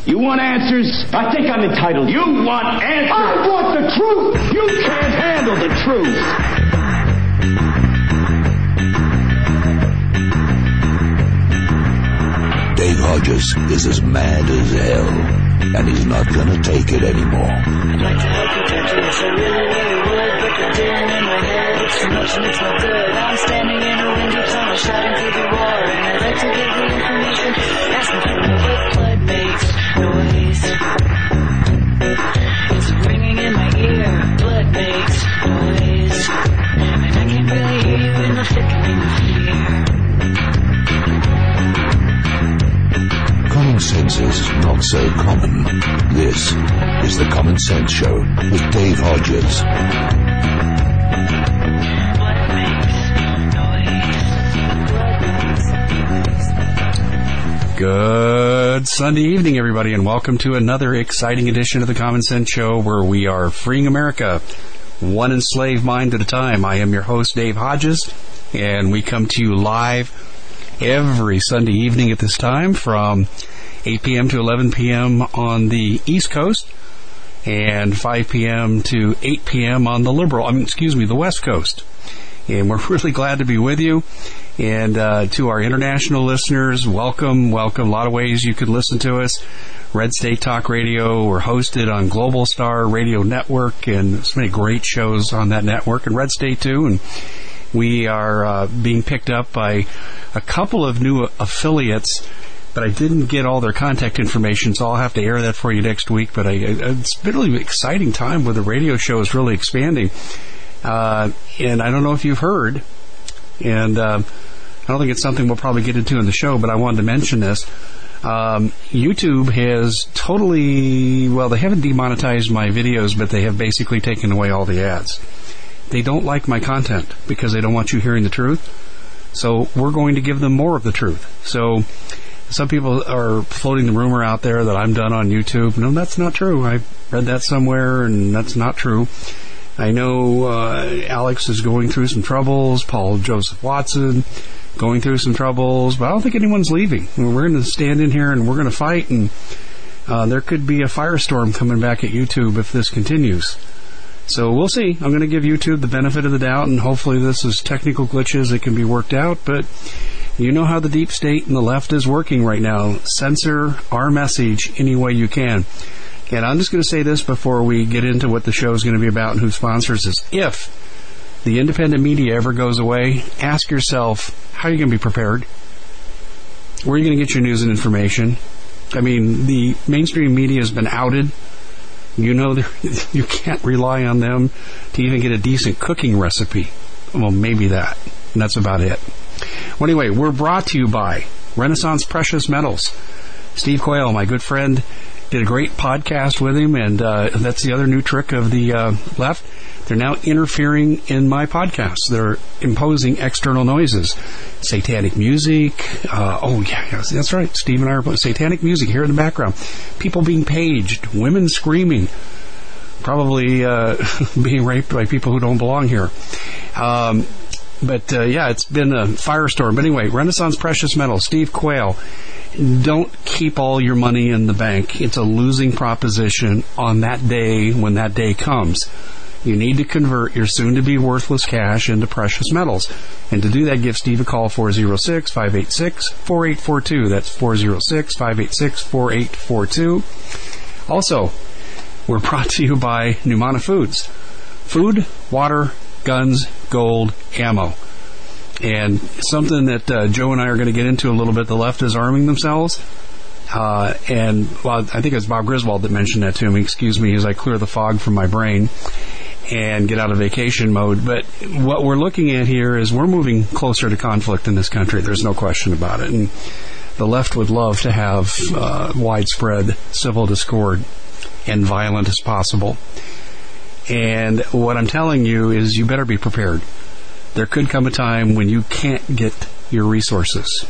You want answers? I think I'm entitled. You want answers? I want the truth! You can't handle the truth. Dave Hodges is as mad as hell, and he's not gonna take it anymore. I'd like to help you catch this, I really would, but the din in my head, it's too much and it's no good. I'm standing in a windy tunnel, shouting through the war, and I'd like to give the information, asking for what blood makes noise. It's ringing in my ear, blood makes noise, and I can't really hear you in the flickering fear. Common sense is not so common. This is the Common Sense Show with Dave Hodges. Good Sunday evening, everybody, and welcome to another exciting edition of the Common Sense Show, where we are freeing America, one enslaved mind at a time. I am your host, Dave Hodges, and we come to you live every Sunday evening at this time from 8 p.m. to 11 p.m. on the East Coast and 5 p.m. to 8 p.m. on the West Coast. And we're really glad to be with you. And to our international listeners, welcome. A lot of ways you could listen to us. Red State Talk Radio. We're hosted on Global Star Radio Network, and so many great shows on that network, and Red State too. And we are being picked up by a couple of new affiliates, but I didn't get all their contact information, so I'll have to air that for you next week. But it's been a really exciting time where the radio show is really expanding. And I don't know if you've heard, and I don't think it's something we'll probably get into in the show, but I wanted to mention this. YouTube has they haven't demonetized my videos, but they have basically taken away all the ads. They don't like my content because they don't want you hearing the truth. So we're going to give them more of the truth. So some people are floating the rumor out there that I'm done on YouTube. No, that's not true. I read that somewhere, and that's not true. I know Alex is going through some troubles, Paul Joseph Watson going through some troubles, but I don't think anyone's leaving. We're going to stand in here and we're going to fight, and there could be a firestorm coming back at YouTube if this continues. So we'll see. I'm going to give YouTube the benefit of the doubt, and hopefully this is technical glitches that can be worked out, but you know how the deep state and the left is working right now. Censor our message any way you can. And I'm just going to say this before we get into what the show is going to be about and who sponsors this. If the independent media ever goes away, ask yourself, how are you going to be prepared? Where are you going to get your news and information? I mean, the mainstream media has been outed. You know, you can't rely on them to even get a decent cooking recipe. Well, maybe that. And that's about it. Well, anyway, we're brought to you by Renaissance Precious Metals. Steve Quayle, my good friend, did a great podcast with him, and that's the other new trick of the left. They're now interfering in my podcasts. They're imposing external noises. Satanic music. That's right. Steve and I are satanic music here in the background. People being paged. Women screaming. Probably being raped by people who don't belong here. But it's been a firestorm. But anyway, Renaissance Precious Metals, Steve Quayle. Don't keep all your money in the bank. It's a losing proposition on that day when that day comes. You need to convert your soon-to-be worthless cash into precious metals. And to do that, give Steve a call, 406-586-4842. That's 406-586-4842. Also, we're brought to you by Numana Foods. Food, water, guns, gold, ammo. And something that Joe and I are going to get into a little bit, the left is arming themselves. I think it was Bob Griswold that mentioned that to me. Excuse me as I clear the fog from my brain and get out of vacation mode. But what we're looking at here is we're moving closer to conflict in this country. There's no question about it. And the left would love to have widespread civil discord and violent as possible. And what I'm telling you is you better be prepared. There could come a time when you can't get your resources.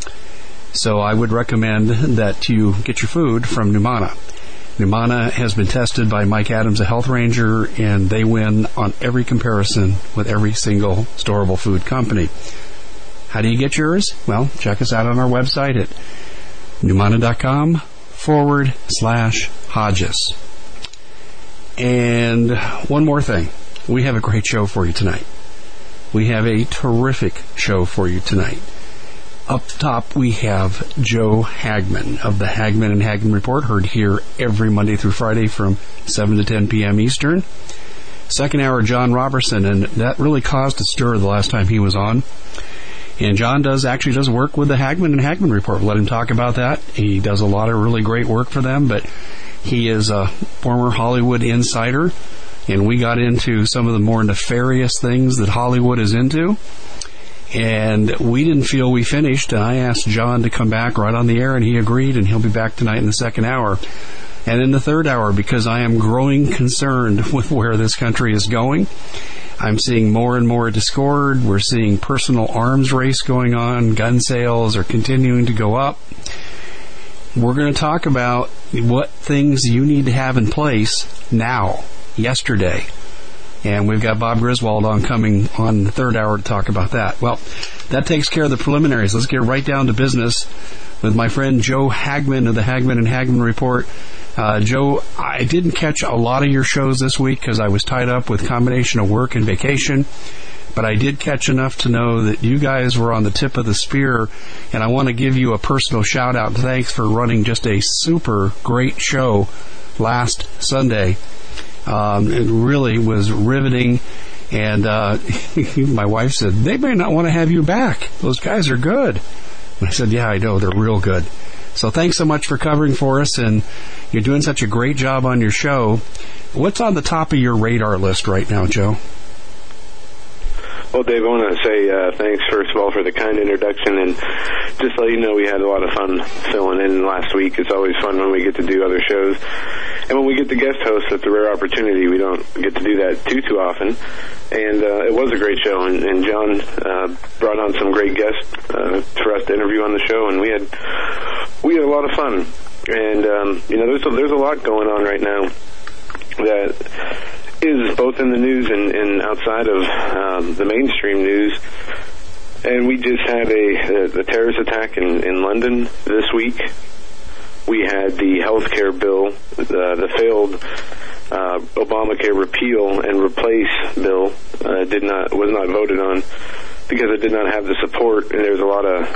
So I would recommend that you get your food from Numana. Numana has been tested by Mike Adams, a health ranger, and they win on every comparison with every single storable food company. How do you get yours? Well, check us out on our website at Numana.com facebook.com/Hodges. And one more thing. We have a great show for you tonight. We have a terrific show for you tonight. Up top, we have Joe Hagman of the Hagman and Hagman Report, heard here every Monday through Friday from 7 to 10 p.m. Eastern. Second hour, John Robertson, and that really caused a stir the last time he was on. And John actually does work with the Hagman and Hagman Report. Let him talk about that. He does a lot of really great work for them, but he is a former Hollywood insider, and we got into some of the more nefarious things that Hollywood is into. And we didn't feel we finished, and I asked John to come back right on the air, and he agreed, and he'll be back tonight in the second hour. And in the third hour, because I am growing concerned with where this country is going, I'm seeing more and more discord. We're seeing personal arms race going on. Gun sales are continuing to go up. We're going to talk about what things you need to have in place now, yesterday. And we've got Bob Griswold coming on the third hour to talk about that. Well, that takes care of the preliminaries. Let's get right down to business with my friend Joe Hagman of the Hagman and Hagman Report. Joe, I didn't catch a lot of your shows this week because I was tied up with a combination of work and vacation, but I did catch enough to know that you guys were on the tip of the spear, and I want to give you a personal shout-out. Thanks for running just a super great show last Sunday. It really was riveting, and my wife said, they may not want to have you back. Those guys are good. And I said, yeah, I know, they're real good. So thanks so much for covering for us, and you're doing such a great job on your show. What's on the top of your radar list right now, Joe? Well, Dave, I want to say thanks, first of all, for the kind introduction, and just let you know we had a lot of fun filling in last week. It's always fun when we get to do other shows. And when we get to guest hosts, it's a rare opportunity. We don't get to do that too often. And it was a great show, and John brought on some great guests for us to interview on the show, and we had a lot of fun. And, there's a lot going on right now that is both in the news and outside of the mainstream news. And we just had the terrorist attack in London this week. We had the health care bill, the failed Obamacare repeal and replace bill was not voted on because it did not have the support, and there's a lot of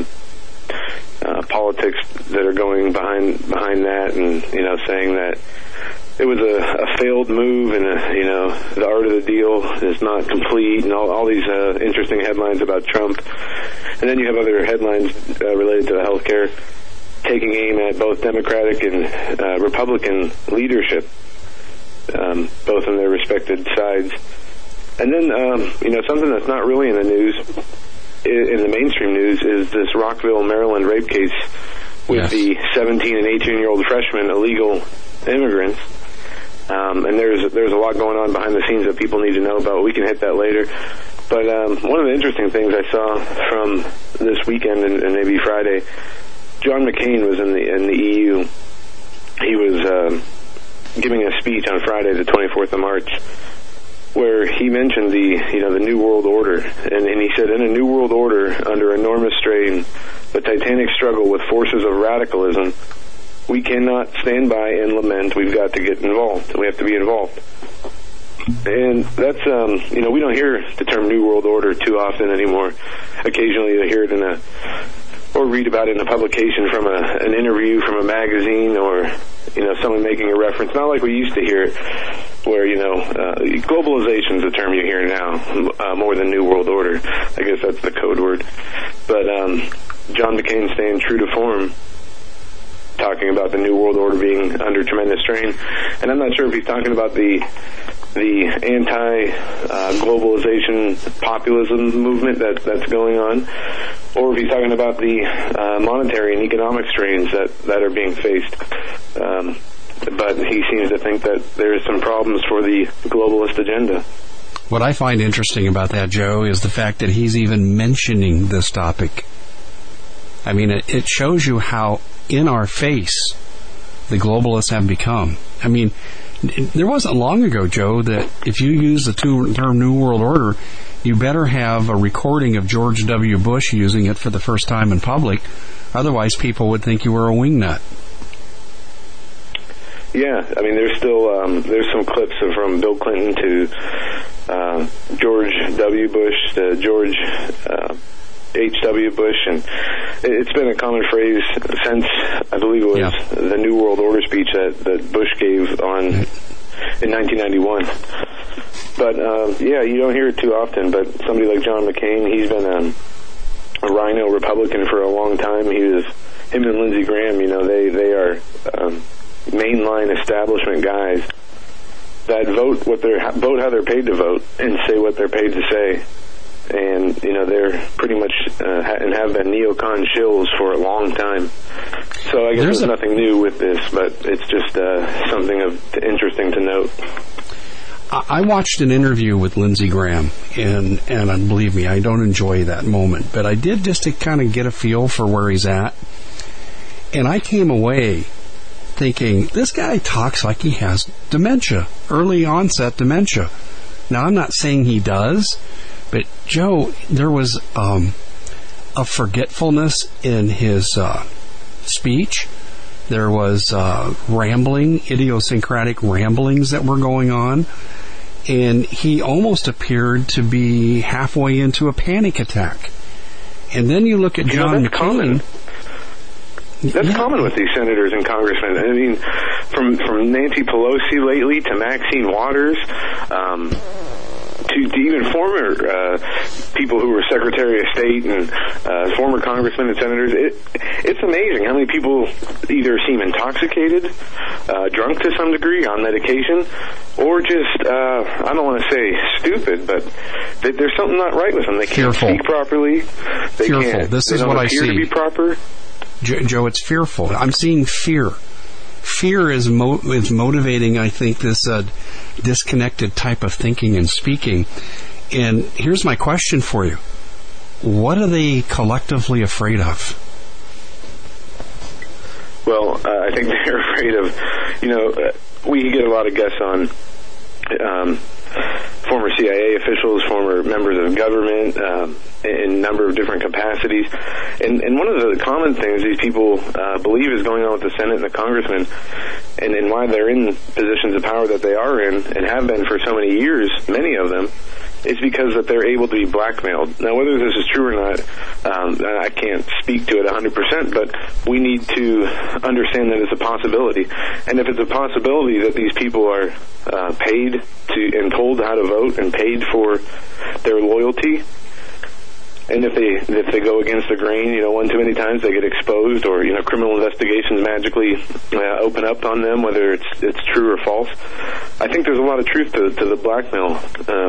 politics that are going behind that, and saying that it was a failed move, and the art of the deal is not complete, and all these interesting headlines about Trump. And then you have other headlines related to the health care taking aim at both Democratic and Republican leadership, both on their respected sides. And then, something that's not really in the news, in the mainstream news, is this Rockville, Maryland rape case with the 17 and 18-year-old freshmen, illegal immigrants. And there's a lot going on behind the scenes that people need to know about. We can hit that later. But one of the interesting things I saw from this weekend and maybe Friday, John McCain was in the EU. He was giving a speech on Friday, the 24th of March, where he mentioned the New World Order, and he said, in a New World Order under enormous strain, the titanic struggle with forces of radicalism, we cannot stand by and lament. We've got to get involved. We have to be involved. And that's, we don't hear the term New World Order too often anymore. Occasionally you hear it or read about it in a publication from an interview from a magazine, or someone making a reference. Not like we used to hear it, where globalization is the term you hear now more than New World Order. I guess that's the code word. But John McCain staying true to form, talking about the New World Order being under tremendous strain. And I'm not sure if he's talking about the anti-globalization populism movement that's going on, or if he's talking about the monetary and economic strains that are being faced. But he seems to think that there is some problems for the globalist agenda. What I find interesting about that, Joe, is the fact that he's even mentioning this topic. I mean, it shows you how in our face the globalists have become. I mean, there wasn't long ago, Joe, that if you use the term New World Order, you better have a recording of George W. Bush using it for the first time in public. Otherwise, people would think you were a wingnut. Yeah, I mean, there's still there's some clips from Bill Clinton to George W. Bush to George H.W. Bush, and it's been a common phrase since, I believe it was the New World Order speech that Bush gave in 1991. But, you don't hear it too often, but somebody like John McCain, he's been a rhino Republican for a long time. Him and Lindsey Graham, they are mainline establishment guys that vote how they're paid to vote and say what they're paid to say. And, they're pretty much and have been neocon shills for a long time. So I guess there's nothing new with this, but it's just something interesting to note. I watched an interview with Lindsey Graham, and believe me, I don't enjoy that moment, but I did just to kind of get a feel for where he's at. And I came away thinking, this guy talks like he has dementia, early onset dementia. Now, I'm not saying he does, but Joe, there was a forgetfulness in his speech. There was idiosyncratic ramblings that were going on, and he almost appeared to be halfway into a panic attack. And then you look at John McCain. That's common with these senators and congressmen. I mean, from Nancy Pelosi lately to Maxine Waters, to even former people who were Secretary of State and former congressmen and senators. It's amazing how many people either seem intoxicated, drunk to some degree, on medication, or just, I don't want to say stupid, but there's something not right with them. They can't speak properly. They can't. This is what I see. To be proper. Joe, it's fearful. I'm seeing fear. Fear is motivating, I think, this disconnected type of thinking and speaking. And here's my question for you. What are they collectively afraid of? Well, I think they're afraid of, we get a lot of guests on former CIA officials, former members of government, in a number of different capacities. And one of the common things these people believe is going on with the Senate and the congressmen, and why they're in positions of power that they are in, and have been for so many years, many of them, is because that they're able to be blackmailed. Now, whether this is true or not, I can't speak to it 100%, but we need to understand that it's a possibility. And if it's a possibility that these people are paid to and told how to vote and paid for their loyalty, and if they go against the grain, one too many times, they get exposed, or criminal investigations magically open up on them, whether it's true or false. I think there's a lot of truth to the blackmail,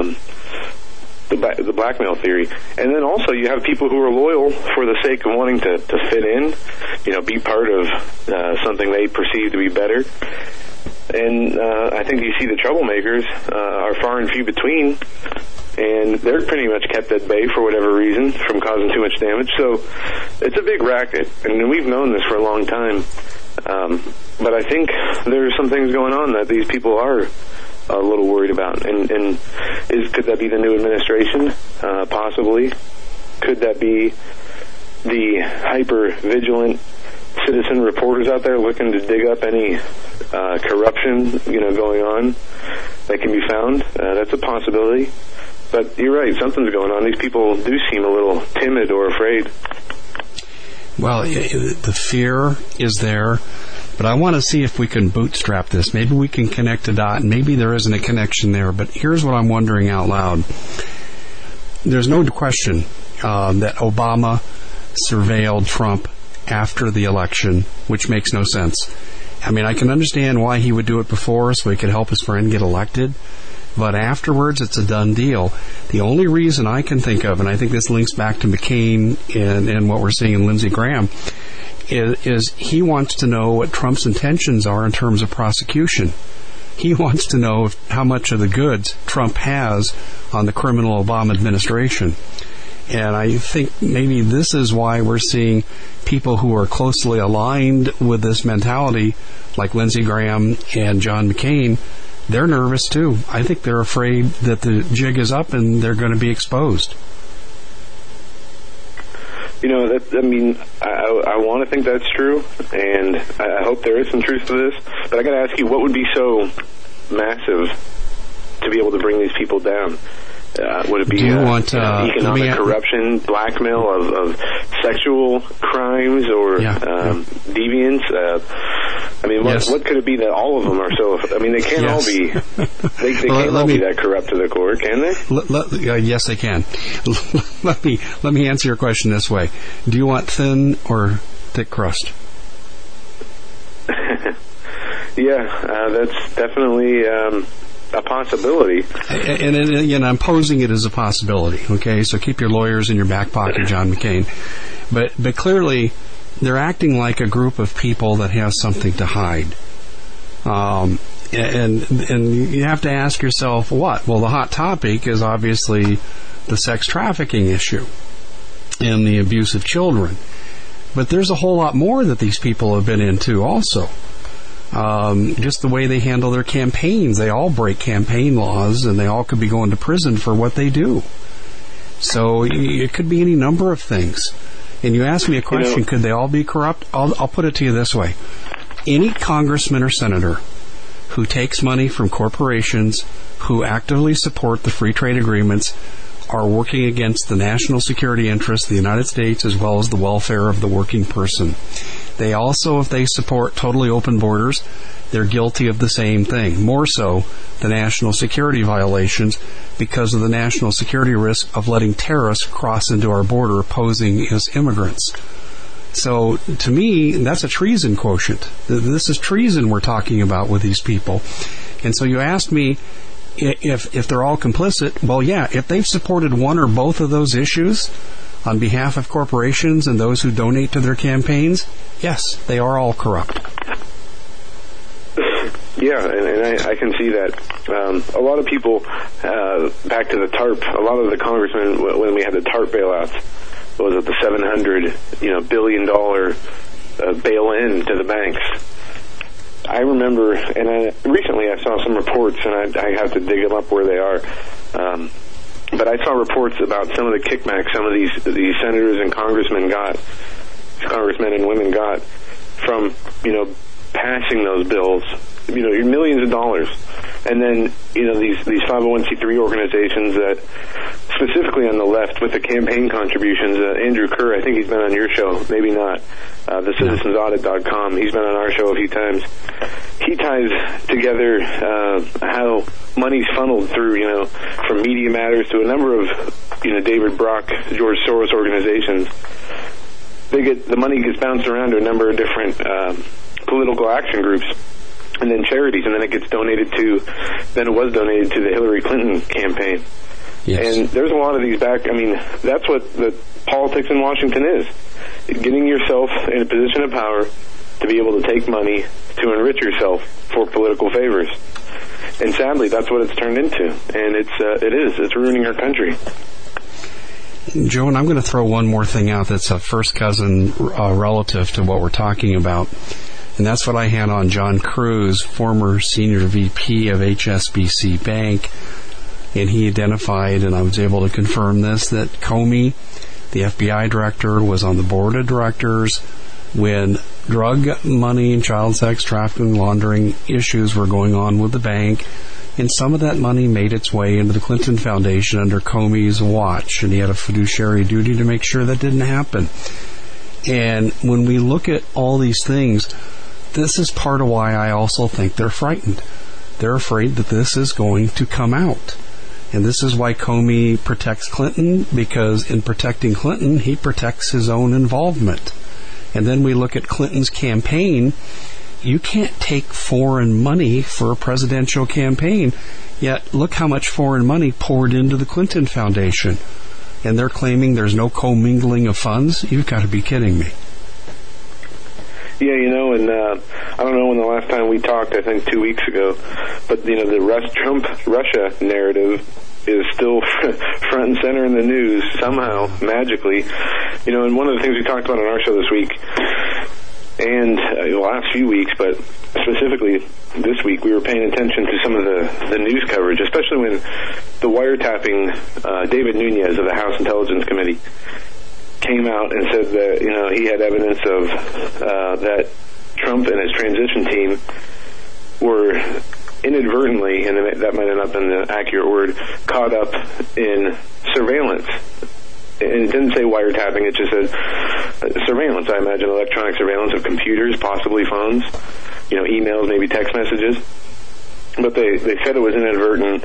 the blackmail theory. And then also you have people who are loyal for the sake of wanting to fit in, be part of something they perceive to be better. And I think you see the troublemakers are far and few between. And they're pretty much kept at bay for whatever reason from causing too much damage. So it's a big racket, and we've known this for a long time. But I think there's some things going on that these people are a little worried about. And could that be the new administration? Possibly. Could that be the hyper-vigilant citizen reporters out there looking to dig up any corruption, going on that can be found? That's a possibility. But you're right, something's going on. These people do seem a little timid or afraid. Well, the fear is there, but I want to see if we can bootstrap this. Maybe we can connect a dot, and maybe there isn't a connection there. But here's what I'm wondering out loud. There's no question that Obama surveilled Trump after the election, which makes no sense. I mean, I can understand why he would do it before so he could help his friend get elected. But afterwards, it's a done deal. The only reason I can think of, and I think this links back to McCain and what we're seeing in Lindsey Graham, is he wants to know what Trump's intentions are in terms of prosecution. He wants to know how much of the goods Trump has on the criminal Obama administration. And I think maybe this is why we're seeing people who are closely aligned with this mentality, like Lindsey Graham and John McCain. They're nervous too. I think they're afraid that the jig is up and they're going to be exposed. I want to think that's true, and I hope there is some truth to this. But I got to ask you, what would be so massive to be able to bring these people down? Would it be economic corruption, blackmail of sexual crimes, or deviance? What could it be that all of them are so? They can't all be. They can't all be that corrupt to the core, can they? Yes, they can. Let me answer your question this way: do you want thin or thick crust? That's definitely a possibility. And I'm posing it as a possibility, okay? So keep your lawyers in your back pocket, John McCain. But clearly, they're acting like a group of people that have something to hide. And you have to ask yourself, what? Well, the hot topic is obviously the sex trafficking issue and the abuse of children. But there's a whole lot more that these people have been into also. Just the way they handle their campaigns. They all break campaign laws, and they all could be going to prison for what they do. So it could be any number of things. And you asked me a question, could they all be corrupt? I'll put it to you this way. Any congressman or senator who takes money from corporations who actively support the free trade agreements are working against the national security interests of the United States as well as the welfare of the working person. They also, if they support totally open borders, they're guilty of the same thing. More so, the national security violations because of the national security risk of letting terrorists cross into our border posing as immigrants. So, to me, that's a treason quotient. This is treason we're talking about with these people. And so you asked me if they're all complicit. Well, yeah, if they've supported one or both of those issues on behalf of corporations and those who donate to their campaigns, yes, they are all corrupt. Yeah, and I can see that. A lot of people, back to the TARP, a lot of the congressmen, when we had the TARP bailouts, what was it, the $700 billion bail-in to the banks. I remember, and recently I saw some reports, and I have to dig them up where they are, but I saw reports about some of the kickbacks some of these senators and congressmen and women got from, passing those bills, millions of dollars. And then, these 501c3 organizations that, specifically on the left with the campaign contributions, Andrew Kerr, I think he's been on your show, maybe not, the citizensaudit.com, he's been on our show a few times. He ties together how money's funneled through, from Media Matters to a number of, David Brock, George Soros organizations. The money gets bounced around to a number of different political action groups, and then charities, and then it was donated to the Hillary Clinton campaign. Yes. And there's a lot of these that's what the politics in Washington is. Getting yourself in a position of power to be able to take money to enrich yourself for political favors. And sadly, that's what it's turned into. And it's ruining our country. Joe, and I'm going to throw one more thing out that's a first cousin relative to what we're talking about. And that's what I had on John Cruz, former senior VP of HSBC Bank. And he identified, and I was able to confirm this, that Comey, the FBI director, was on the board of directors when drug money and child sex trafficking laundering issues were going on with the bank. And some of that money made its way into the Clinton Foundation under Comey's watch. And he had a fiduciary duty to make sure that didn't happen. And when we look at all these things, this is part of why I also think they're frightened. They're afraid that this is going to come out. And this is why Comey protects Clinton, because in protecting Clinton, he protects his own involvement. And then we look at Clinton's campaign. You can't take foreign money for a presidential campaign, yet look how much foreign money poured into the Clinton Foundation. And they're claiming there's no commingling of funds? You've got to be kidding me. Yeah, and I don't know when the last time we talked, I think 2 weeks ago, but, the Trump-Russia narrative is still front and center in the news somehow, magically. And one of the things we talked about on our show this week, and the last few weeks, but specifically this week, we were paying attention to some of the news coverage, especially when the wiretapping David Nunes of the House Intelligence Committee. came out and said that, you know, he had evidence of that Trump and his transition team were inadvertently, and that might have not been the accurate word, caught up in surveillance. And it didn't say wiretapping, it just said surveillance. I imagine electronic surveillance of computers, possibly phones, you know, emails, maybe text messages. But they said it was inadvertent,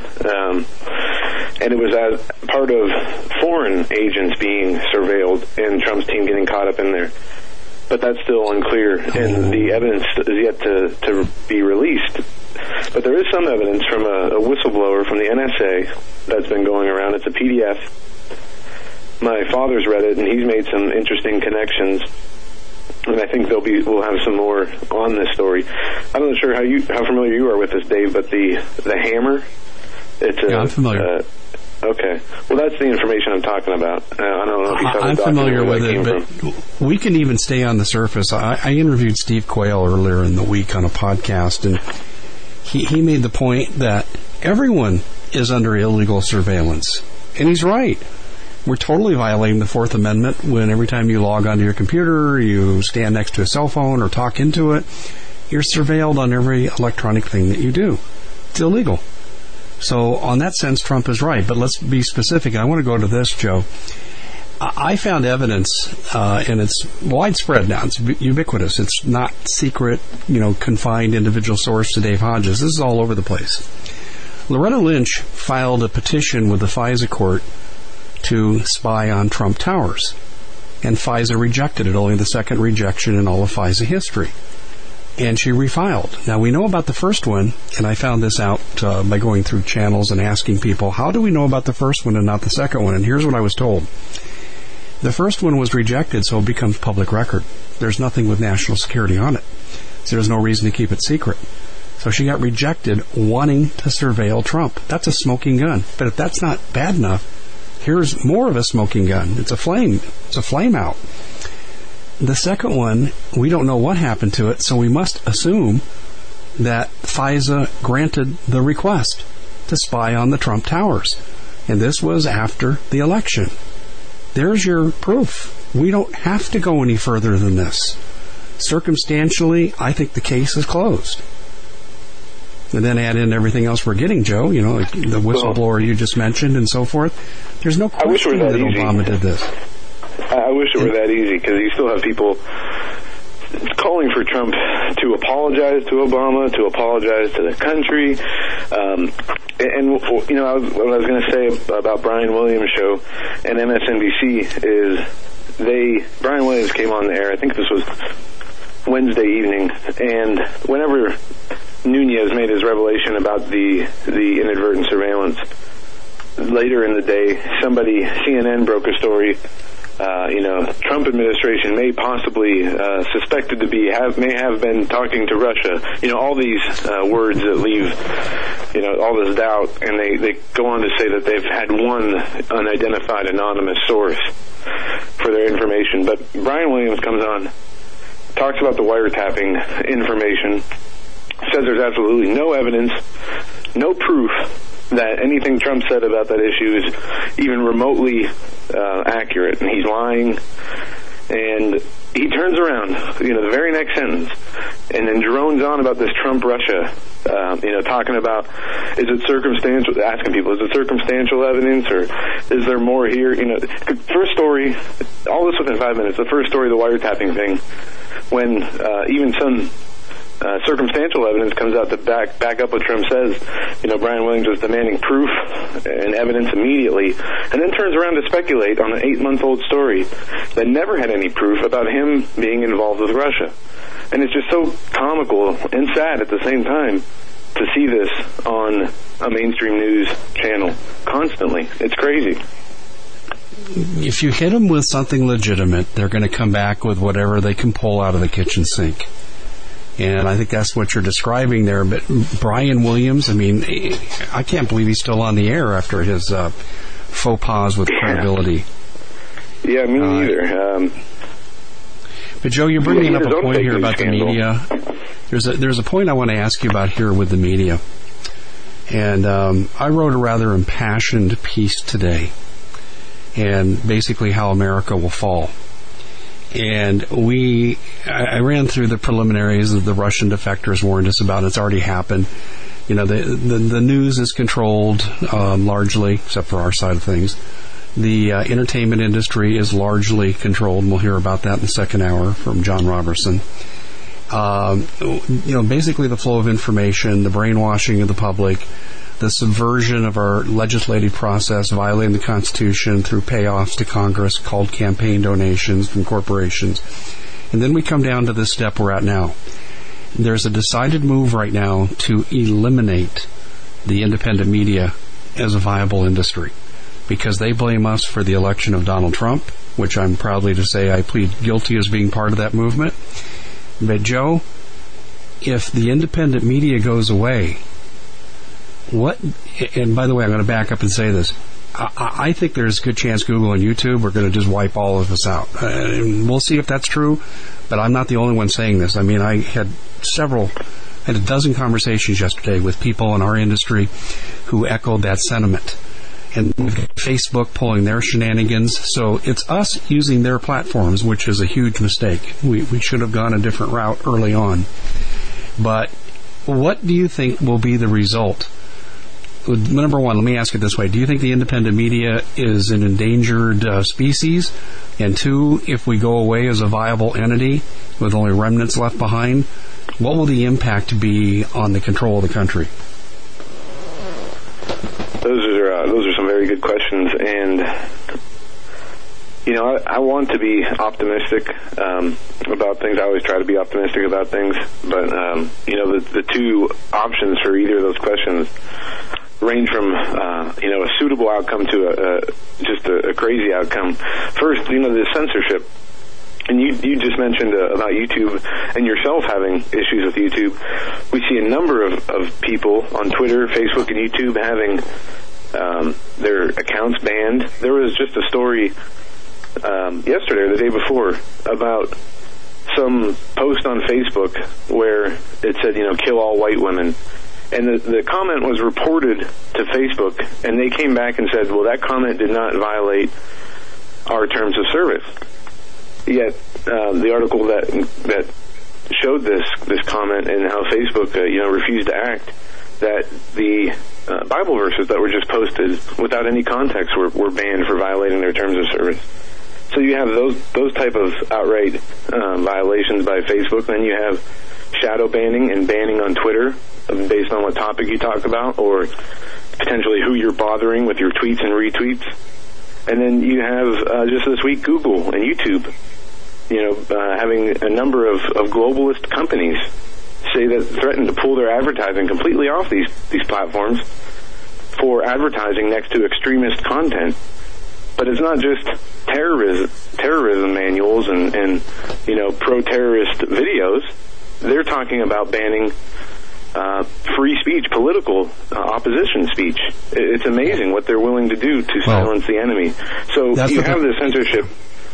and it was as part of foreign agents being surveilled and Trump's team getting caught up in there. But that's still unclear, and the evidence is yet to be released. But there is some evidence from a whistleblower from the NSA that's been going around. It's a PDF. My father's read it, and he's made some interesting connections. And I think we'll have some more on this story. I'm not sure how familiar you are with this, Dave, but the hammer. Yeah, I'm familiar. Okay. Well, that's the information I'm talking about. I don't know if you saw the I'm familiar with it, but we can even stay on the surface. I interviewed Steve Quayle earlier in the week on a podcast, and he made the point that everyone is under illegal surveillance. And he's right. We're totally violating the Fourth Amendment when every time you log onto your computer, you stand next to a cell phone or talk into it, you're surveilled on every electronic thing that you do. It's illegal. So on that sense, Trump is right. But let's be specific. I want to go to this, Joe. I found evidence, and it's widespread now. It's ubiquitous. It's not secret, confined individual source to Dave Hodges. This is all over the place. Loretta Lynch filed a petition with the FISA court to spy on Trump Towers. And FISA rejected it, only the second rejection in all of FISA history. And she refiled. Now, we know about the first one, and I found this out by going through channels and asking people, how do we know about the first one and not the second one? And here's what I was told. The first one was rejected, so it becomes public record. There's nothing with national security on it. So there's no reason to keep it secret. So she got rejected wanting to surveil Trump. That's a smoking gun. But if that's not bad enough, here's more of a smoking gun. It's a flame. It's a flame out. The second one, we don't know what happened to it, so we must assume that FISA granted the request to spy on the Trump Towers. And this was after the election. There's your proof. We don't have to go any further than this. Circumstantially, I think the case is closed. And then add in everything else we're getting, Joe, the whistleblower you just mentioned and so forth. There's no question that Obama did this. I wish it were that easy, because you still have people calling for Trump to apologize to Obama, to apologize to the country. What I was going to say about Brian Williams' show and MSNBC is Brian Williams came on the air, I think this was Wednesday evening, and whenever Nunez made his revelation about the inadvertent surveillance, later in the day, CNN broke a story. Trump administration may possibly suspected to may have been talking to Russia. All these words that leave, all this doubt, and they go on to say that they've had one unidentified anonymous source for their information. But Brian Williams comes on, talks about the wiretapping information, says there's absolutely no evidence, no proof that anything Trump said about that issue is even remotely accurate, and he's lying. And he turns around, the very next sentence, and then drones on about this Trump-Russia, talking about, is it circumstantial, asking people, is it circumstantial evidence, or is there more here? First story, all this within 5 minutes, the first story, the wiretapping thing, when even some circumstantial evidence comes out to back up what Trump says. Brian Williams was demanding proof and evidence immediately, and then turns around to speculate on an 8-month-old story that never had any proof about him being involved with Russia. And it's just so comical and sad at the same time to see this on a mainstream news channel constantly. It's crazy. If you hit them with something legitimate, they're going to come back with whatever they can pull out of the kitchen sink. And I think that's what you're describing there. But Brian Williams, I can't believe he's still on the air after his faux pas with credibility. Yeah, me neither. But Joe, you're bringing up a point here about the media. There's a point I want to ask you about here with the media. And I wrote a rather impassioned piece today. and basically how America will fall. And I ran through the preliminaries that the Russian defectors warned us about. It's already happened. You know, the news is controlled largely, except for our side of things. The entertainment industry is largely controlled, and we'll hear about that in the second hour from John Robertson. Basically the flow of information, the brainwashing of the public, the subversion of our legislative process, violating the Constitution through payoffs to Congress called campaign donations from corporations. And then we come down to this step we're at now. There's a decided move right now to eliminate the independent media as a viable industry because they blame us for the election of Donald Trump, which I'm proudly to say I plead guilty as being part of that movement. But Joe, if the independent media goes away, and by the way, I'm going to back up and say this. I think there's a good chance Google and YouTube are going to just wipe all of us out. We'll see if that's true, but I'm not the only one saying this. I mean, I had a dozen conversations yesterday with people in our industry who echoed that sentiment. And Facebook pulling their shenanigans. So it's us using their platforms, which is a huge mistake. We should have gone a different route early on. But what do you think will be the result? Number one, let me ask it this way. Do you think the independent media is an endangered species? And two, if we go away as a viable entity with only remnants left behind, what will the impact be on the control of the country? Those are some very good questions, and I want to be optimistic about things. I always try to be optimistic about things, but the two options for either of those questions range from a suitable outcome to just a crazy outcome. First, the censorship. And you just mentioned about YouTube and yourself having issues with YouTube. We see a number of people on Twitter, Facebook, and YouTube having their accounts banned. There was just a story yesterday or the day before about some post on Facebook where it said, kill all white women. And the comment was reported to Facebook, and they came back and said, well, that comment did not violate our terms of service. Yet the article that showed this comment and how Facebook refused to act, that the Bible verses that were just posted without any context were banned for violating their terms of service. So you have those type of outright violations by Facebook. Then you have shadow banning and banning on Twitter based on what topic you talk about, or potentially who you're bothering with your tweets and retweets. And then you have just this week Google and YouTube, having a number of globalist companies say that threaten to pull their advertising completely off these platforms for advertising next to extremist content. But it's not just terrorism manuals and pro-terrorist videos. They're talking about banning free speech, political opposition speech. It's amazing what they're willing to do to silence the enemy. So you have the censorship.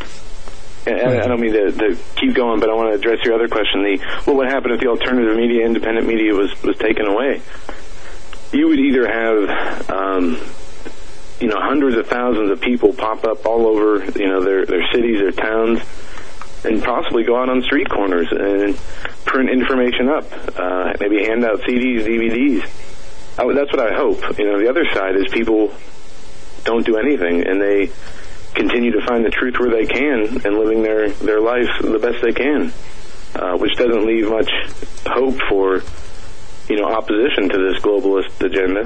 I don't mean to keep going, but I want to address your other question. What would happen if the alternative media, independent media, was taken away? You would either have hundreds of thousands of people pop up all over their cities, their towns, and possibly go out on street corners and print information up, maybe hand out CDs, DVDs. That's what I hope. The other side is people don't do anything, and they continue to find the truth where they can and living their life the best they can, which doesn't leave much hope for opposition to this globalist agenda.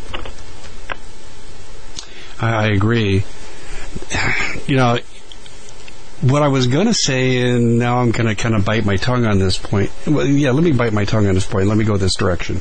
I agree. What I was going to say, and now I'm going to kind of bite my tongue on this point. Well, yeah, let me bite my tongue on this point. Let me go this direction.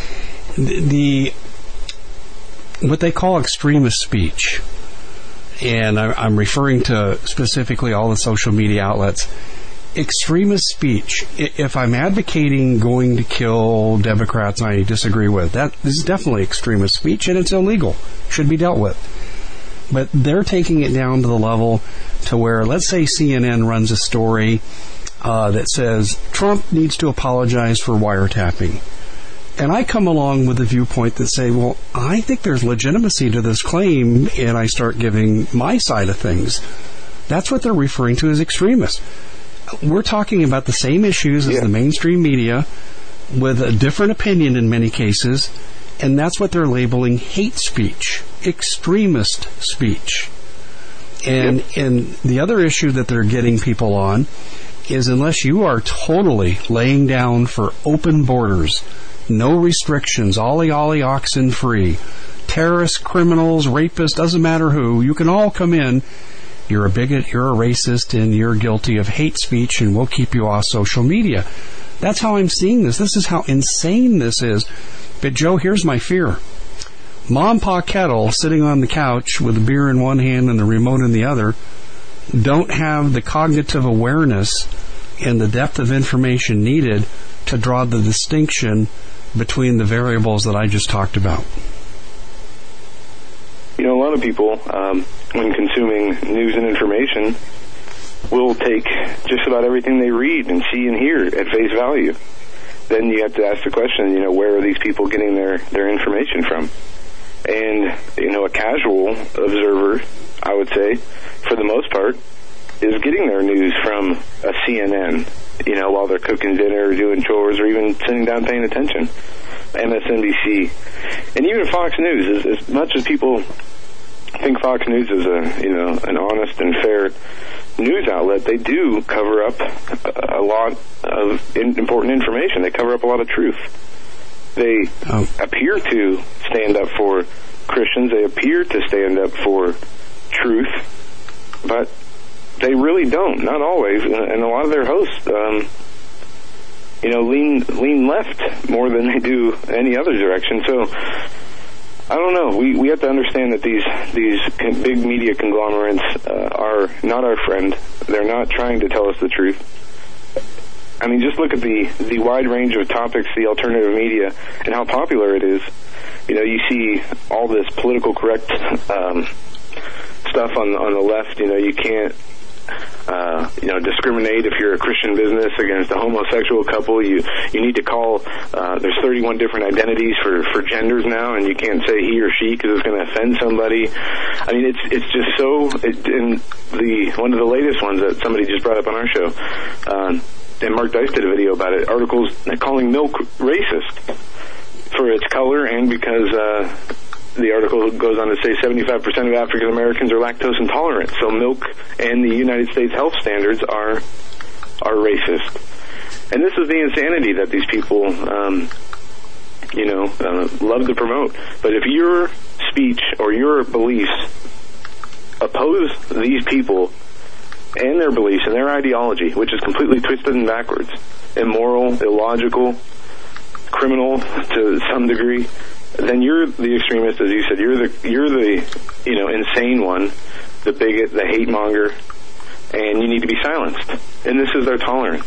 What they call extremist speech, and I'm referring to specifically all the social media outlets. Extremist speech, if I'm advocating going to kill Democrats I disagree with, this is definitely extremist speech, and it's illegal. Should be dealt with. But they're taking it down to the level to where, let's say CNN runs a story that says Trump needs to apologize for wiretapping. And I come along with a viewpoint that say, well, I think there's legitimacy to this claim, and I start giving my side of things. That's what they're referring to as extremists. We're talking about the same issues as the mainstream media with a different opinion in many cases, and that's what they're labeling hate speech, extremist speech. And the other issue that they're getting people on is unless you are totally laying down for open borders, no restrictions, ollie oxen free, terrorists, criminals, rapists, doesn't matter who, you can all come in. You're a bigot, you're a racist, and you're guilty of hate speech, and we'll keep you off social media. That's how I'm seeing this. This is how insane this is. But Joe, here's my fear. Mom, Pa Kettle, sitting on the couch with a beer in one hand and the remote in the other, don't have the cognitive awareness and the depth of information needed to draw the distinction between the variables that I just talked about. You know, a lot of people, when consuming news and information, will take just about everything they read and see and hear at face value. Then you have to ask the question, you know, where are these people getting their information from? And, you know, a casual observer, I would say, for the most part, is getting their news from a CNN, you know, while they're cooking dinner or doing chores or even sitting down paying attention. MSNBC, and even Fox News. As much as people think Fox News is an honest and fair news outlet, they do cover up a lot of important information. They cover up a lot of truth. They appear to stand up for Christians. They appear to stand up for truth, but they really don't. Not always. And a lot of their hosts, lean left more than they do any other direction. So I don't know. We have to understand that these big media conglomerates are not our friend. They're not trying to tell us the truth. I mean, just look at the wide range of topics, the alternative media, and how popular it is. You know, you see all this political correct stuff on the left. You know, you can't discriminate if you're a Christian business against a homosexual couple. You need to call. There's 31 different identities for genders now, and you can't say he or she because it's going to offend somebody. I mean, it's just so. In one of the latest ones that somebody just brought up on our show, and Mark Dice did a video about it. Articles calling milk racist for its color and because. The article goes on to say 75% of African Americans are lactose intolerant, so milk and the United States health standards are racist. And this is the insanity that these people, love to promote. But if your speech or your beliefs oppose these people and their beliefs and their ideology, which is completely twisted and backwards, immoral, illogical, criminal to some degree, then you're the extremist, as you said. You're the insane one, the bigot, the hate monger, and you need to be silenced. And this is their tolerance.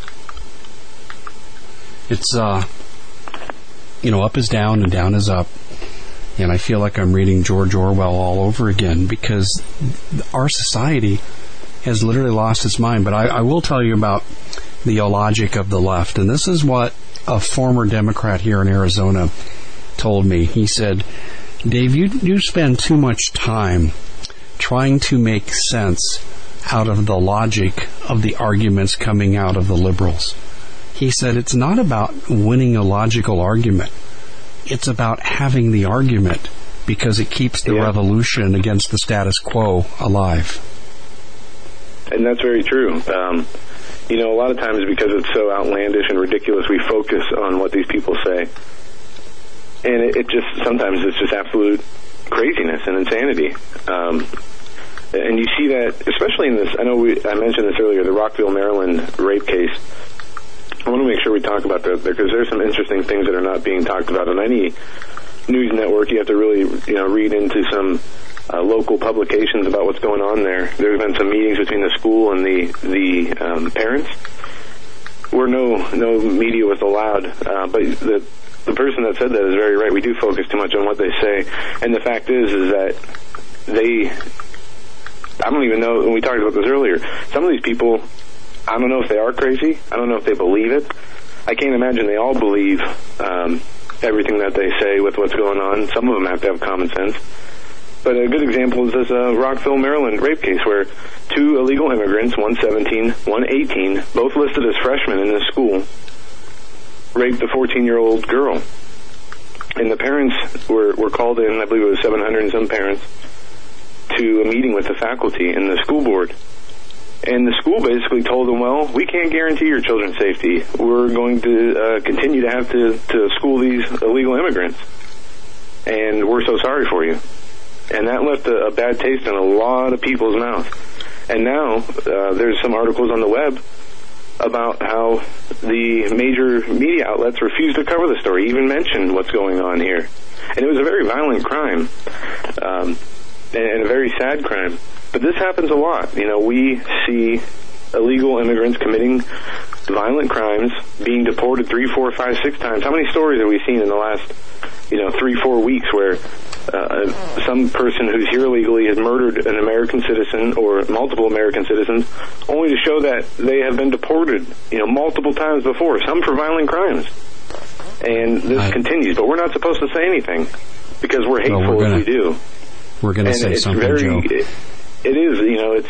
It's up is down and down is up. And I feel like I'm reading George Orwell all over again because our society has literally lost its mind. But I will tell you about the illogic of the left. And this is what a former Democrat here in Arizona told me. He said, Dave, you spend too much time trying to make sense out of the logic of the arguments coming out of the liberals. He said, it's not about winning a logical argument. It's about having the argument because it keeps the revolution against the status quo alive. And that's very true. A lot of times because it's so outlandish and ridiculous, we focus on what these people say. And sometimes it's just absolute craziness and insanity. And you see that, especially in this, I mentioned this earlier, the Rockville, Maryland rape case. I want to make sure we talk about that because there's some interesting things that are not being talked about on any news network. You have to really, read into some local publications about what's going on there. There's been some meetings between the school and the parents where no media was allowed. But the person that said that is very right. We do focus too much on what they say. And the fact is that I don't even know, and we talked about this earlier, some of these people, I don't know if they are crazy. I don't know if they believe it. I can't imagine they all believe everything that they say with what's going on. Some of them have to have common sense. But a good example is this Rockville, Maryland rape case where 2 illegal immigrants, one 17, one 18, both listed as freshmen in the school, raped a 14-year-old girl. And the parents were called in, I believe it was 700 and some parents, to a meeting with the faculty and the school board. And the school basically told them, well, we can't guarantee your children's safety. We're going to continue to have to school these illegal immigrants. And we're so sorry for you. And that left a bad taste in a lot of people's mouths. And now there's some articles on the web about how the major media outlets refused to cover the story, even mentioned what's going on here. And it was a very violent crime, and a very sad crime. But this happens a lot. You know, we see illegal immigrants committing violent crimes, being deported 3, 4, 5, 6 times. How many stories have we seen in the last, 3, 4 weeks where some person who's here illegally has murdered an American citizen or multiple American citizens, only to show that they have been deported, multiple times before, some for violent crimes. And this continues, but we're not supposed to say anything because we're hateful if we do. We're going to say something, Joe. It is,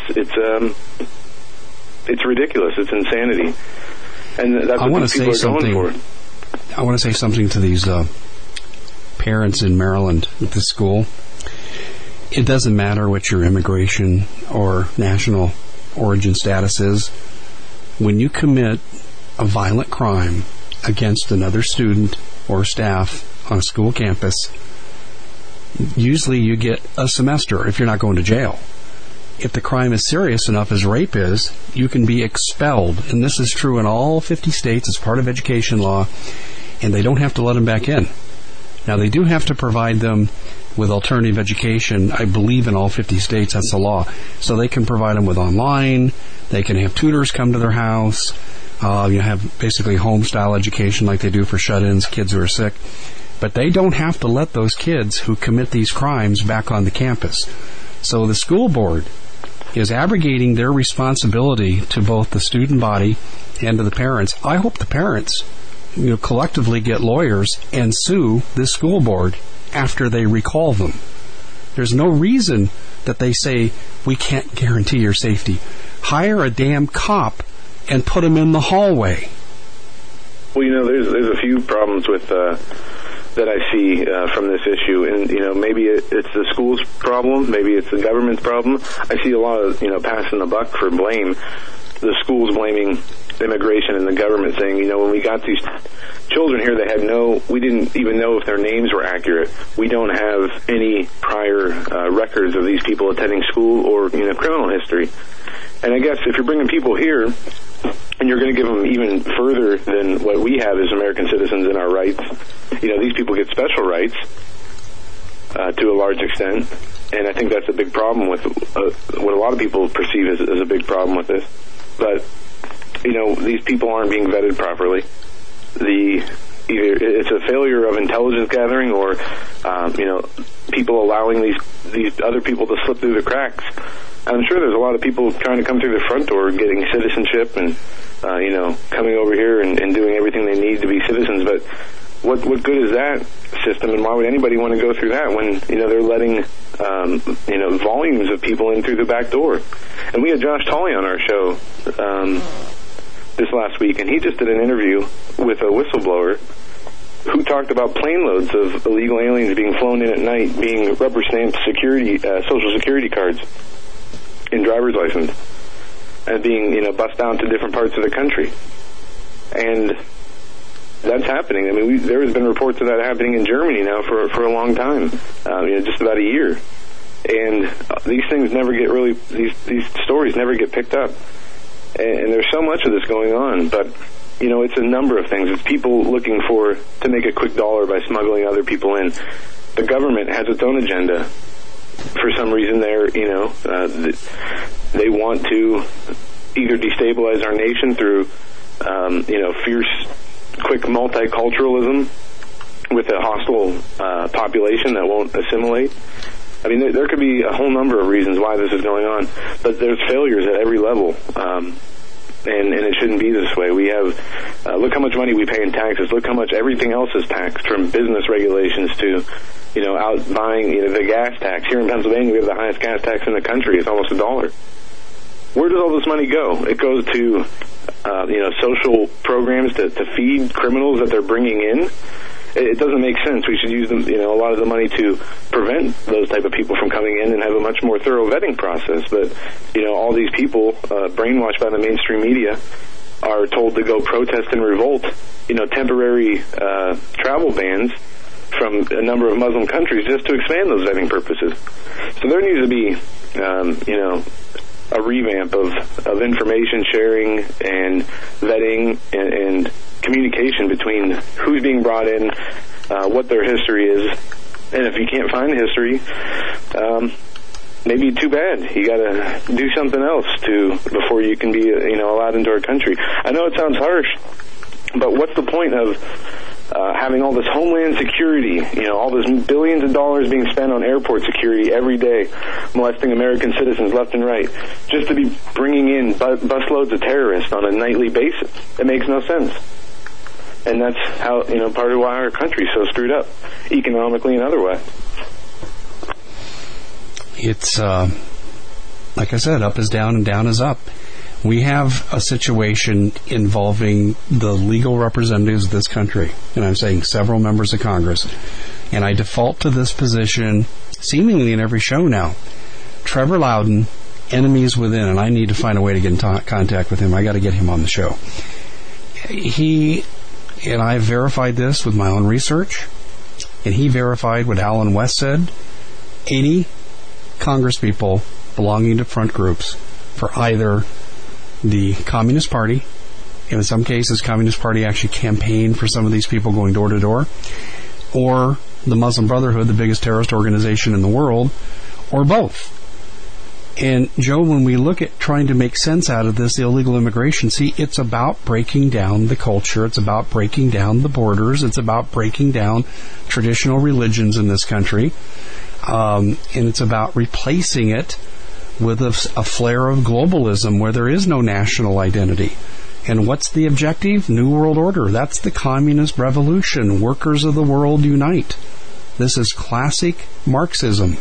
it's ridiculous. It's insanity, and that's what people are going for. I want to say something to these parents in Maryland at the school. It doesn't matter what your immigration or national origin status is. When you commit a violent crime against another student or staff on a school campus, usually you get a semester if you're not going to jail. If the crime is serious enough, as rape is, you can be expelled. And this is true in all 50 states as part of education law, and they don't have to let them back in. Now, they do have to provide them with alternative education. I believe in all 50 states that's the law. So they can provide them with online. They can have tutors come to their house. You have basically home-style education like they do for shut-ins, kids who are sick. But they don't have to let those kids who commit these crimes back on the campus. So the school board is abrogating their responsibility to both the student body and to the parents. I hope the parents collectively get lawyers and sue this school board after they recall them. There's no reason that they say, we can't guarantee your safety. Hire a damn cop and put him in the hallway. Well, there's a few problems with that I see from this issue, and maybe it's the school's problem, maybe it's the government's problem. I see a lot of passing the buck for blame. The school's blaming immigration and the government, saying when we got these children here, we didn't even know if their names were accurate. We don't have any prior records of these people attending school or criminal history. And I guess if you're bringing people here and you're going to give them even further than what we have as American citizens in our rights, these people get special rights to a large extent. And I think that's a big problem with what a lot of people perceive as a big problem with this. But these people aren't being vetted properly. Either it's a failure of intelligence gathering, or people allowing these other people to slip through the cracks. I'm sure there's a lot of people trying to come through the front door, getting citizenship, and coming over here and doing everything they need to be citizens. But what good is that system, and why would anybody want to go through that when they're letting volumes of people in through the back door? And we had Josh Tolley on our show this last week, and he just did an interview with a whistleblower who talked about plane loads of illegal aliens being flown in at night, being rubber-stamped Social Security cards in driver's license, and being bussed down to different parts of the country. And that's happening. I mean, there has been reports of that happening in Germany now for a long time, just about a year. And these things never get these stories never get picked up. And there's so much of this going on, but it's a number of things. It's people looking to make a quick dollar by smuggling other people in. The government has its own agenda. For some reason, they want to either destabilize our nation through, fierce, quick multiculturalism with a hostile population that won't assimilate. I mean, there could be a whole number of reasons why this is going on, but there's failures at every level. and it shouldn't be this way. We have, look how much money we pay in taxes. Look how much everything else is taxed, from business regulations to, out buying, the gas tax. Here in Pennsylvania, we have the highest gas tax in the country. It's almost $1. Where does all this money go? It goes to, social programs to feed criminals that they're bringing in. It doesn't make sense. We should use them, a lot of the money to prevent those type of people from coming in and have a much more thorough vetting process. But, all these people, brainwashed by the mainstream media, are told to go protest and revolt, temporary travel bans from a number of Muslim countries just to expand those vetting purposes. So there needs to be, a revamp of information sharing and vetting and communication between who's being brought in, what their history is, and if you can't find the history, maybe too bad. You got to do something else before you can be allowed into our country. I know it sounds harsh, but what's the point of having all this homeland security, all this billions of dollars being spent on airport security every day, molesting American citizens left and right, just to be bringing in busloads of terrorists on a nightly basis? It makes no sense. And that's how, part of why our country's so screwed up, economically and otherwise. It's, like I said, up is down and down is up. We have a situation involving the legal representatives of this country, and I'm saying several members of Congress, and I default to this position seemingly in every show now. Trevor Loudon, enemies within, and I need to find a way to get in contact with him. I got to get him on the show. He, and I verified this with my own research, and he verified what Alan West said. 80 congresspeople belonging to front groups for either the Communist Party, and in some cases, Communist Party actually campaigned for some of these people going door to door, or the Muslim Brotherhood, the biggest terrorist organization in the world, or both. And Joe, when we look at trying to make sense out of this illegal immigration, see, it's about breaking down the culture, it's about breaking down the borders, it's about breaking down traditional religions in this country, and it's about replacing it with a flare of globalism where there is no national identity. And what's the objective? New World Order. That's the communist revolution. Workers of the world unite. This is classic Marxism.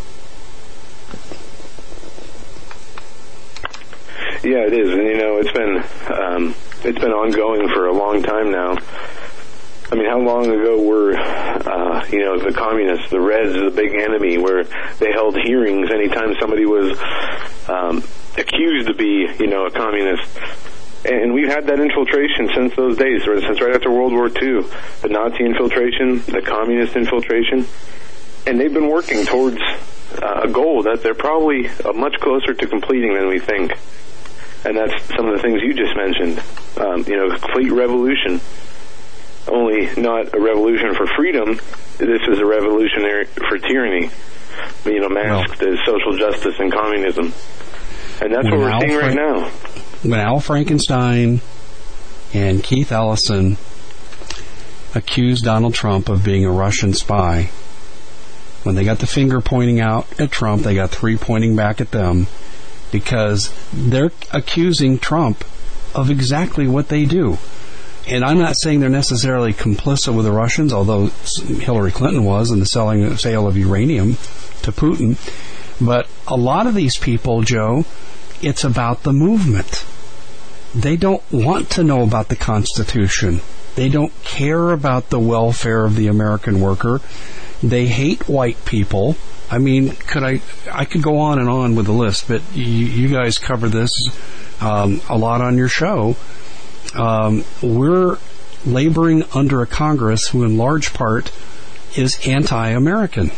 Yeah, it is, and it's been ongoing for a long time now. I mean, how long ago were, the communists, the Reds, the big enemy, where they held hearings anytime somebody was accused to be, a communist? And we've had that infiltration since those days, since right after World War II, the Nazi infiltration, the communist infiltration, and they've been working towards a goal that they're probably much closer to completing than we think. And that's some of the things you just mentioned, complete revolution. Only not a revolution for freedom. This is a revolution for tyranny, masked as social justice and communism. And that's what we're seeing right now. When Al Frankenstein and Keith Ellison accused Donald Trump of being a Russian spy, when they got the finger pointing out at Trump, they got three pointing back at them, because they're accusing Trump of exactly what they do. And I'm not saying they're necessarily complicit with the Russians, although Hillary Clinton was in the sale of uranium to Putin. But a lot of these people, Joe, it's about the movement. They don't want to know about the Constitution. They don't care about the welfare of the American worker. They hate white people. I mean, I could go on and on with the list, but you guys cover this a lot on your show. We're laboring under a Congress who in large part is anti-American.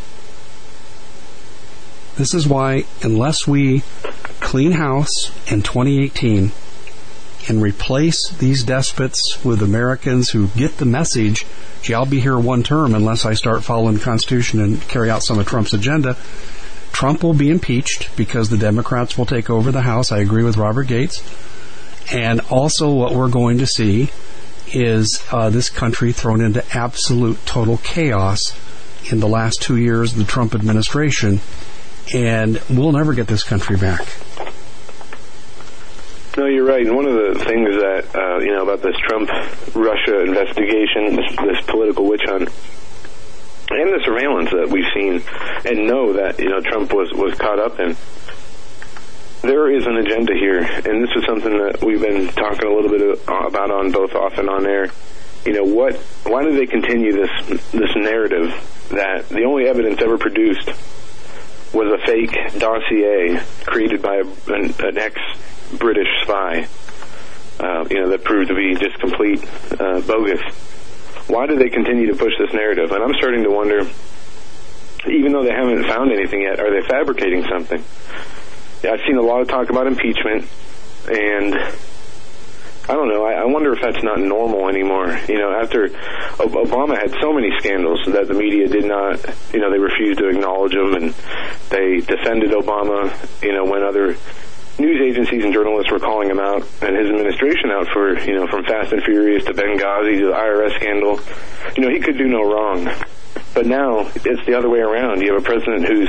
This is why, unless we clean house in 2018 and replace these despots with Americans who get the message, gee, I'll be here one term unless I start following the Constitution and carry out some of Trump's agenda, Trump will be impeached because the Democrats will take over the House. I agree with Robert Gates. And also what we're going to see is this country thrown into absolute total chaos in the last 2 years of the Trump administration, and we'll never get this country back. No, you're right. And one of the things that, about this Trump-Russia investigation, this political witch hunt, and the surveillance that we've seen and know that, Trump was caught up in, there is an agenda here. And this is something that we've been talking a little bit about on both off and on air. Why do they continue this narrative that the only evidence ever produced was a fake dossier created by an ex-British spy, that proved to be just complete bogus? Why do they continue to push this narrative? And I'm starting to wonder, even though they haven't found anything yet, are they fabricating something? I've seen a lot of talk about impeachment, and I don't know, I wonder if that's not normal anymore. After Obama had so many scandals that the media did not, they refused to acknowledge them, and they defended Obama, when other news agencies and journalists were calling him out and his administration out for, from Fast and Furious to Benghazi to the IRS scandal. He could do no wrong. But now it's the other way around. You have a president who's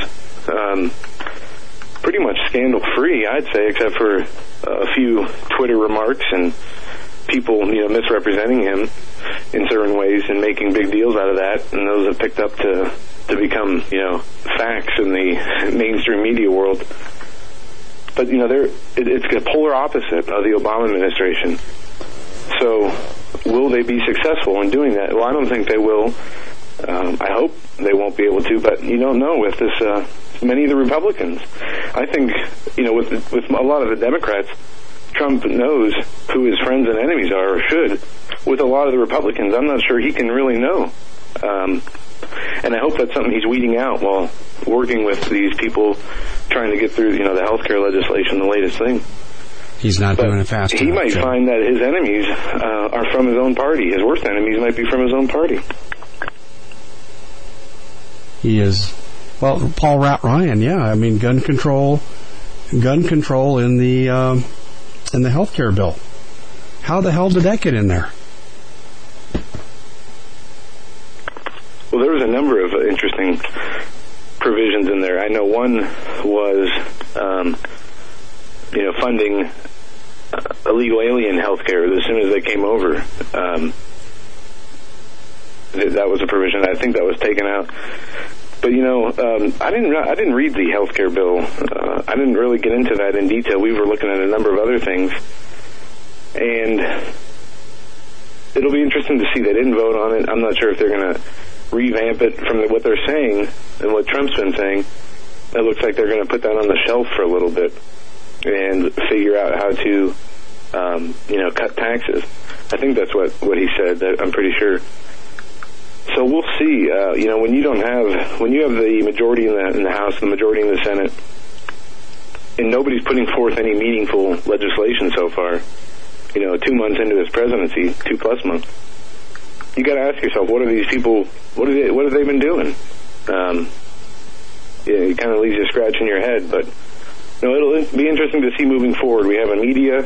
pretty much scandal-free, I'd say, except for a few Twitter remarks and people, misrepresenting him in certain ways and making big deals out of that. And those have picked up to become, facts in the mainstream media world. But, it's a polar opposite of the Obama administration. So will they be successful in doing that? Well, I don't think they will. I hope they won't be able to, but you don't know with this, many of the Republicans. I think, with a lot of the Democrats, Trump knows who his friends and enemies are, or should. With a lot of the Republicans, I'm not sure he can really know. And I hope that's something he's weeding out while working with these people trying to get through, the health care legislation, the latest thing. He's not doing it fast enough. He might find that his enemies are from his own party. His worst enemies might be from his own party. He is. Well, Paul Ryan, yeah. I mean, gun control in the health care bill. How the hell did that get in there? Well, there was a number of interesting provisions in there. I know one was, funding illegal alien health care as soon as they came over. That was a provision. I think that was taken out. But I didn't read the health care bill. I didn't really get into that in detail. We were looking at a number of other things, and it'll be interesting to see. They didn't vote on it. I'm not sure if they're going to revamp it from what they're saying and what Trump's been saying. It looks like they're going to put that on the shelf for a little bit and figure out how to, cut taxes. I think that's what he said. I'm pretty sure. So we'll see. When you have the majority in the House, the majority in the Senate, and nobody's putting forth any meaningful legislation so far, 2 months into his presidency, 2+ months, you got to ask yourself, what are these people? What have they been doing? It kind of leaves you scratching your head. But it'll be interesting to see moving forward. We have a media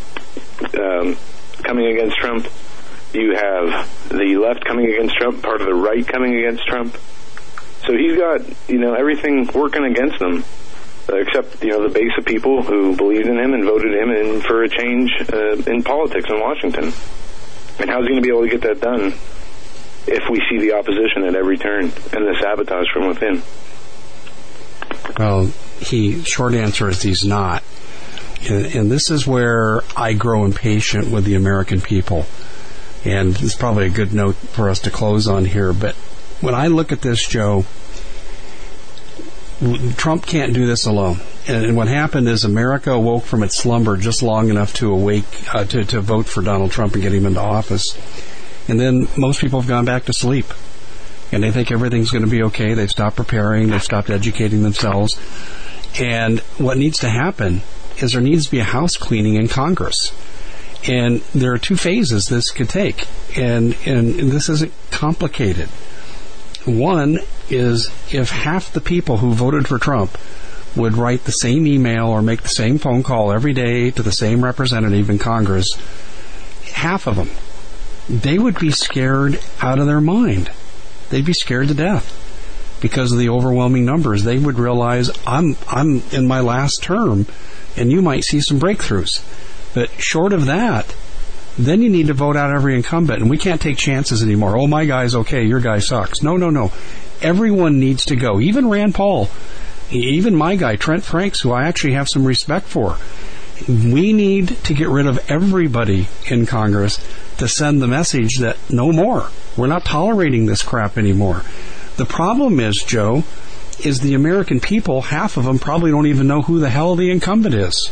coming against Trump. You have the left coming against Trump, part of the right coming against Trump. So he's got, everything working against him, except, the base of people who believed in him and voted him in for a change in politics in Washington. And how's he going to be able to get that done if we see the opposition at every turn and the sabotage from within? Well, short answer is he's not. And this is where I grow impatient with the American people. And it's probably a good note for us to close on here. But when I look at this, Joe, Trump can't do this alone. And what happened is America awoke from its slumber just long enough to to vote for Donald Trump and get him into office. And then most people have gone back to sleep. And they think everything's going to be okay. They've stopped preparing. They've stopped educating themselves. And what needs to happen is there needs to be a house cleaning in Congress. And there are 2 phases this could take. And this isn't complicated. One is if half the people who voted for Trump would write the same email or make the same phone call every day to the same representative in Congress, half of them, they would be scared out of their mind. They'd be scared to death because of the overwhelming numbers. They would realize I'm in my last term, and you might see some breakthroughs. But short of that, then you need to vote out every incumbent, and we can't take chances anymore. Oh, my guy's okay, your guy sucks. No. Everyone needs to go. Even Rand Paul, even my guy, Trent Franks, who I actually have some respect for. We need to get rid of everybody in Congress to send the message that no more. We're not tolerating this crap anymore. The problem is, Joe, is the American people, half of them probably don't even know who the hell the incumbent is.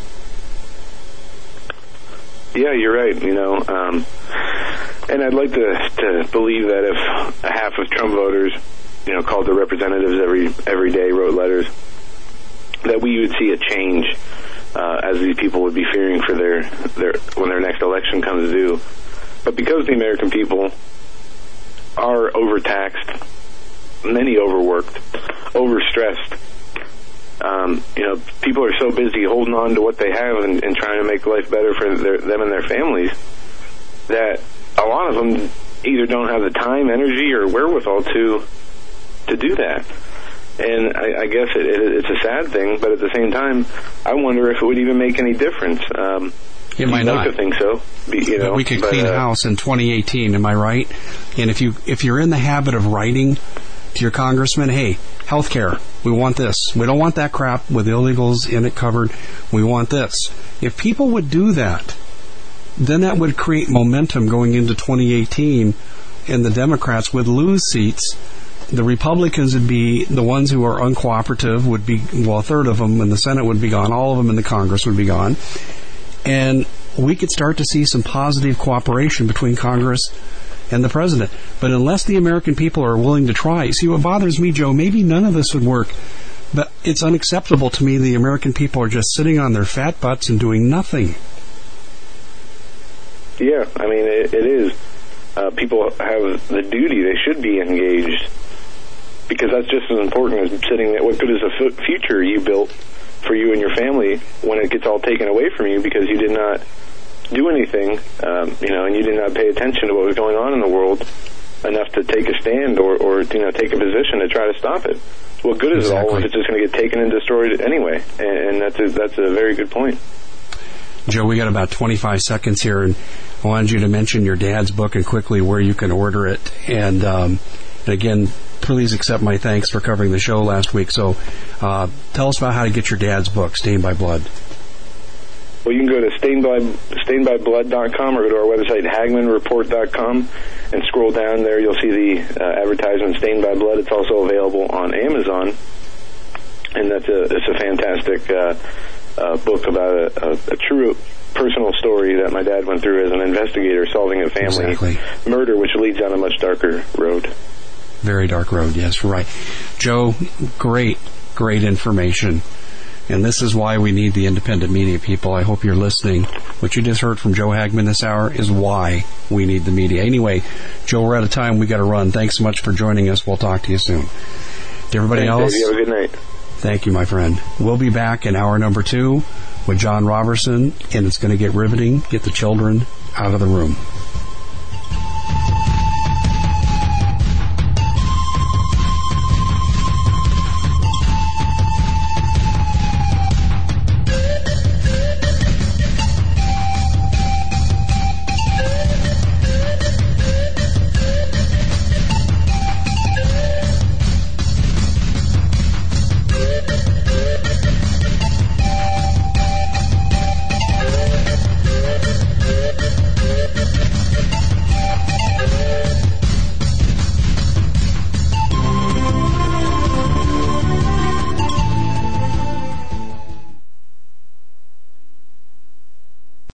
Yeah, you're right. And I'd like to believe that if half of Trump voters, called their representatives every day, wrote letters, that we would see a change as these people would be fearing for their when their next election comes due. But because the American people are overtaxed, many overworked, overstressed, people are so busy holding on to what they have and trying to make life better for them and their families that a lot of them either don't have the time, energy, or wherewithal to do that. And I guess it's a sad thing, but at the same time, I wonder if it would even make any difference. It might not. I think so. But we could clean house in 2018, am I right? And if you're in the habit of writing to your congressman, hey, healthcare, we want this. We don't want that crap with illegals in it covered. We want this. If people would do that, then that would create momentum going into 2018, and the Democrats would lose seats. The Republicans would be the ones who are uncooperative, would be, a third of them in the Senate would be gone. All of them in the Congress would be gone. And we could start to see some positive cooperation between Congress and the president. But unless the American people are willing to try, see, what bothers me, Joe, maybe none of this would work, but it's unacceptable to me the American people are just sitting on their fat butts and doing nothing. Yeah, I mean, it is. People have the duty, they should be engaged, because that's just as important as sitting there. What good is the future you built for you and your family when it gets all taken away from you because you did not do anything, and you did not pay attention to what was going on in the world enough to take a stand or take a position to try to stop it. What good is it all if it's just going to get taken and destroyed anyway? And that's a very good point. Joe, we got about 25 seconds here, and I wanted you to mention your dad's book and quickly where you can order it. And again, please accept my thanks for covering the show last week. So tell us about how to get your dad's book, Stained by Blood. Well, you can go to stainedbyblood.com or go to our website, hagmanreport.com, and scroll down there. You'll see the advertisement, Stained by Blood. It's also available on Amazon, and it's a fantastic book about a true personal story that my dad went through as an investigator solving a family murder, which leads down a much darker road. Very dark road, yes, right. Joe, great information. And this is why we need the independent media, people. I hope you're listening. What you just heard from Joe Hagman this hour is why we need the media. Anyway, Joe, we're out of time. We got to run. Thanks so much for joining us. We'll talk to you soon. To everybody else, Dave, you have a good night. Thank you, my friend. We'll be back in hour number 2 with John Robertson, and it's going to get riveting. Get the children out of the room.